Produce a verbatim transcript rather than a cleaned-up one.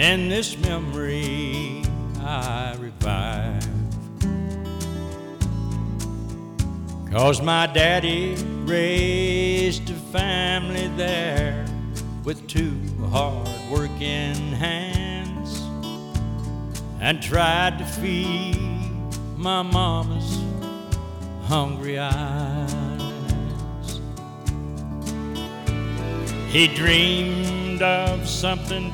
and this memory I revive. 'Cause my daddy raised a family there with two hard-working hands, and tried to feed my mama's hungry eyes. He dreamed of something